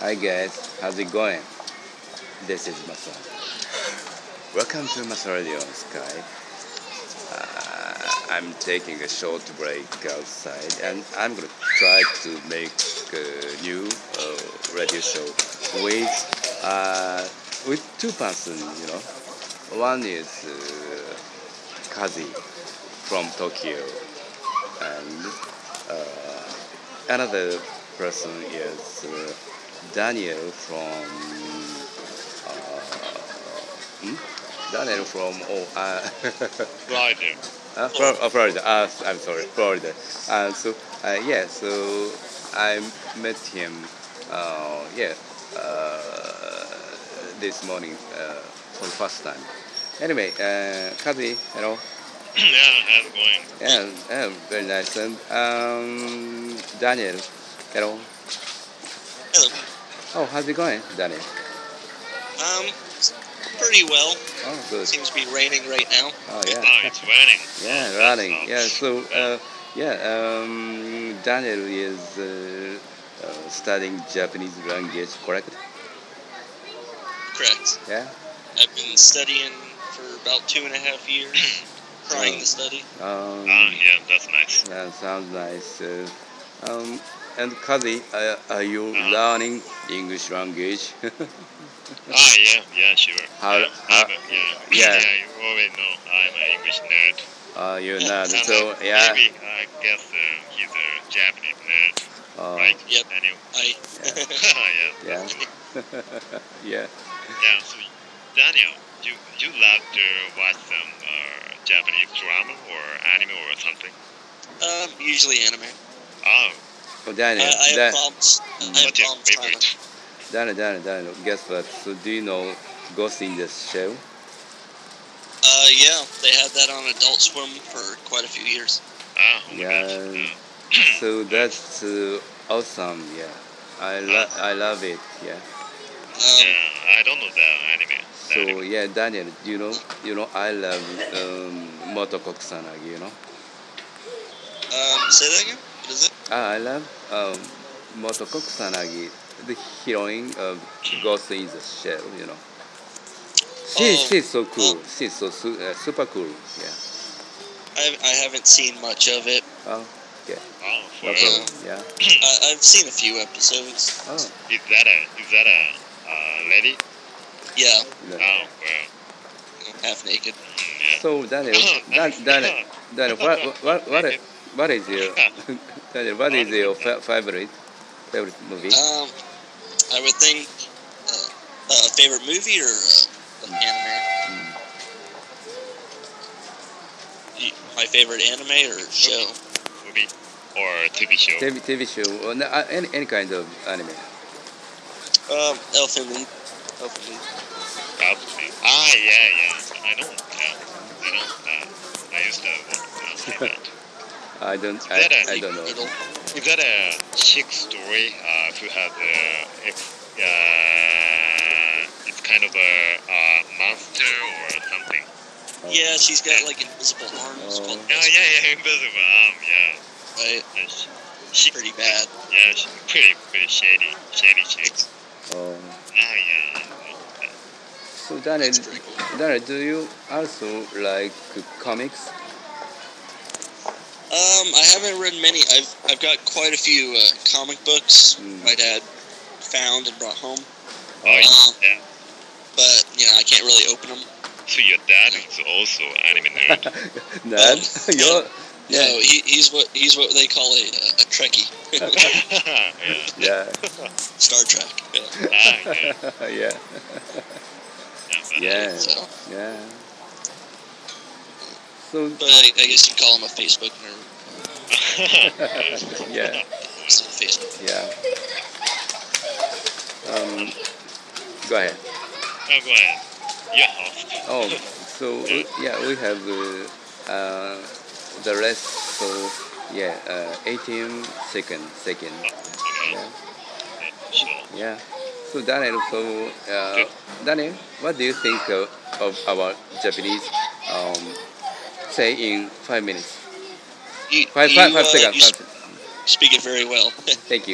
Hi guys, how's it going? This is Masa. Welcome to Masa Radio on Skype. I'm taking a short break outside and I'm gonna try to make a new radio show with two persons, One is Kazi from Tokyo and another person is Daniel from Friday. Florida. I'm sorry, Florida. So I met him. This morning for the first time. Anyway, Kazi, hello. Yeah, how's it going? Yeah, very nice. And Daniel, hello. Hello. Oh, how's it going, Daniel? Pretty well. Oh, good. Seems to be raining right now. Oh, yeah. Oh, it's raining. Yeah, running. Yeah, so Daniel is studying Japanese language, correct? Correct. Yeah. I've been studying for about 2.5 years, trying to study. Yeah, that's nice. That sounds nice. And Kazi, are you learning English language? Yeah, sure. Yeah. You already know I'm an English nerd. You're not. And So, yeah. Maybe I guess he's a Japanese nerd, right? Yep. Daniel. Yeah. Yeah. Yeah. So, Daniel, you love to watch some Japanese drama or anime or something? Usually anime. Oh, Oh, Daniel. I have problems. I have what's your problems trying favorite? to. Daniel, guess what? So, do you know Ghost in the Shell? Yeah, they had that on Adult Swim for quite a few years. Oh my Yeah. gosh. So that's awesome. Yeah, I love it. Yeah. Yeah, I don't know that anime. So yeah, Daniel, I love Motoko Kusanagi. Say that again? What is it? I love Motoko Kusanagi, the heroine of Ghost in the Shell. She's so cool. She's so super cool. Yeah. I haven't seen much of it. Oh, yeah. Oh, No well, problem. Yeah. I've seen a few episodes. Oh. is that a lady? Yeah, No. Oh, well, half naked. yeah. So Daniel, Daniel, what is your Daniel? What is your favorite movie? I would think favorite movie or anime. My favorite anime or show. Movie or TV show? TV show, or any kind of anime. Elfen Lied. Probably. Yeah. I know. I used to say that. I don't know. Is that a chick story who has it's kind of a monster or something? Yeah, she's got like invisible arms. Oh. Yeah, invisible arm, yeah. Right. And she Pretty bad. Yeah, she's pretty shady chick. Oh. Yeah. So Daniel, That's pretty cool. Daniel, do you also like comics? I haven't read many. I've got quite a few comic books my dad found and brought home. Oh, yeah. But I can't really open them. So your dad is also anime nerd. Dad, you're No, he's what they call a Trekkie. yeah. Star Trek. Yeah. Yeah. Yeah. So, Yeah. So but I guess you call him a Facebook nerd. yeah. So Facebook. Yeah. Go ahead. Oh, go ahead. Your host. Oh, so we have the rest. So 18 seconds. Okay. Yeah. Sure. Yeah. So Daniel, Daniel, what do you think of our Japanese? Say in 5 minutes. You, 5 you seconds. speak it very well. Thank you.